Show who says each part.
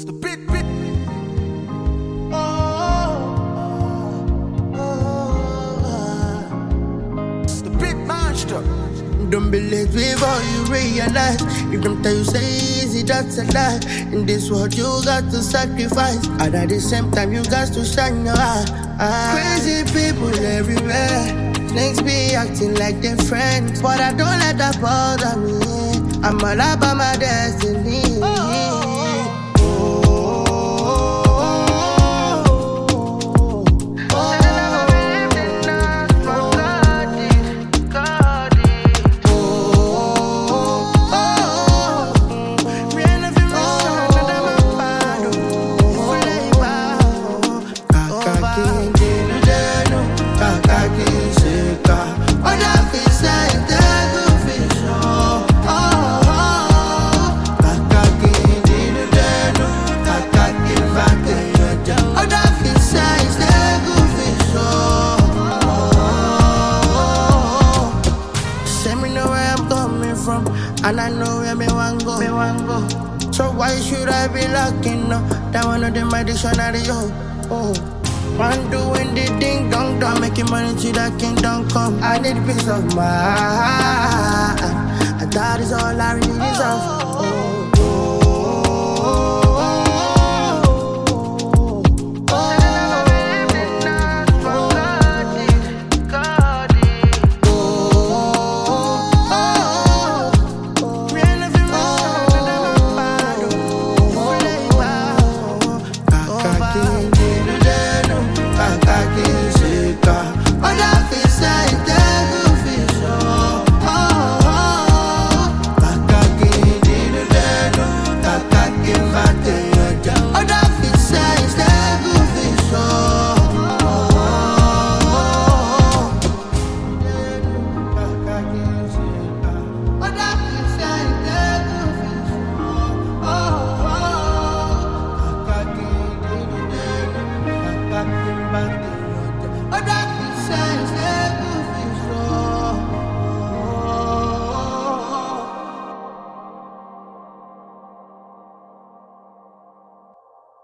Speaker 1: It's the bit. It's the bit monster.
Speaker 2: Don't believe before you realize. If them tell you say easy, that's a lie. In this world you got to sacrifice, and at the same time you got to shine your eye. Crazy people everywhere. Snakes be acting like they're friends, but I don't let that bother me. I'm all about my destiny. And I know where me want go. So why should I be locking up? That one of them my dictionary, yo. One doing the ding dong dong, making money till that kingdom come. I need peace of mind, and that is all I really deserve.